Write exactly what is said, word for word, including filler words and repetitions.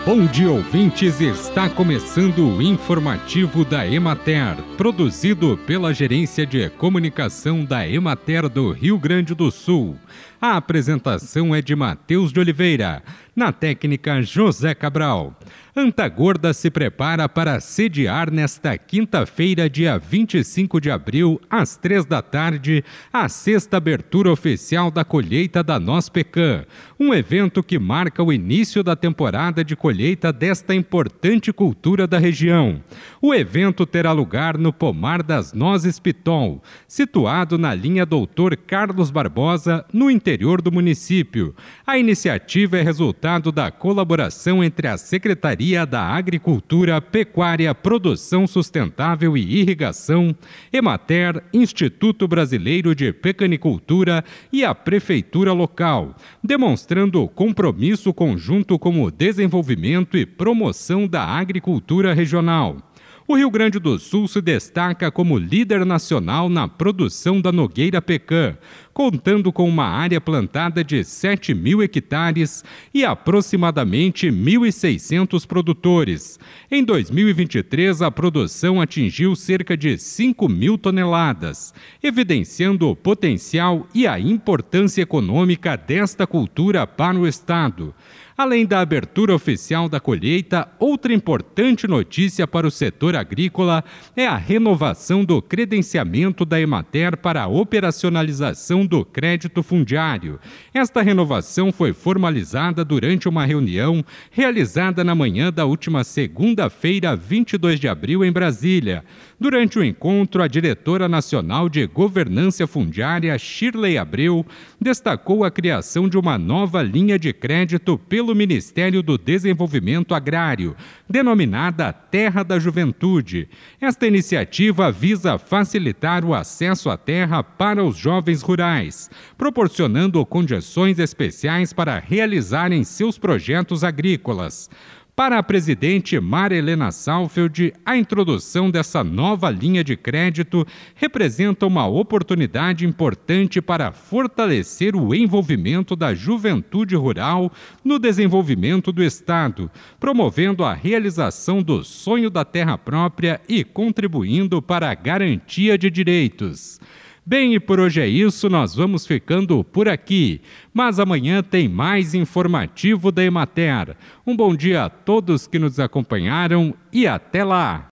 Bom dia, ouvintes! Está começando o informativo da Emater, produzido pela Gerência de Comunicação da Emater do Rio Grande do Sul. A apresentação é de Matheus de Oliveira, na técnica José Cabral. Antagorda se prepara para sediar nesta quinta-feira, dia vinte e cinco de abril, às três da tarde, a sexta abertura oficial da colheita da Noz Pecan, um evento que marca o início da temporada de colheita desta importante cultura da região. O evento terá lugar no Pomar das Nozes Pitol, situado na linha Doutor Carlos Barbosa, no interior do município. A iniciativa é resultado da colaboração entre a Secretaria da Agricultura, Pecuária, Produção Sustentável e Irrigação, Emater, Instituto Brasileiro de Pecanicultura e a Prefeitura local, demonstrando o compromisso conjunto com o desenvolvimento e promoção da agricultura regional. O Rio Grande do Sul se destaca como líder nacional na produção da nogueira pecan, contando com uma área plantada de sete mil hectares e aproximadamente mil e seiscentos produtores. Em dois mil e vinte e três, a produção atingiu cerca de cinco mil toneladas, evidenciando o potencial e a importância econômica desta cultura para o Estado. Além da abertura oficial da colheita, outra importante notícia para o setor agrícola é a renovação do credenciamento da Emater para a operacionalização do crédito fundiário. Esta renovação foi formalizada durante uma reunião realizada na manhã da última segunda-feira, vinte e dois de abril, em Brasília. Durante o encontro, a diretora nacional de governança fundiária, Shirley Abreu, destacou a criação de uma nova linha de crédito pelo Ministério do Desenvolvimento Agrário, denominada Terra da Juventude. Esta iniciativa visa facilitar o acesso à terra para os jovens rurais, proporcionando condições especiais para realizarem seus projetos agrícolas. Para a presidente Maria Helena Salfeld, a introdução dessa nova linha de crédito representa uma oportunidade importante para fortalecer o envolvimento da juventude rural no desenvolvimento do Estado, promovendo a realização do sonho da terra própria e contribuindo para a garantia de direitos. Bem, e por hoje é isso, nós vamos ficando por aqui, mas amanhã tem mais informativo da Emater. Um bom dia a todos que nos acompanharam e até lá!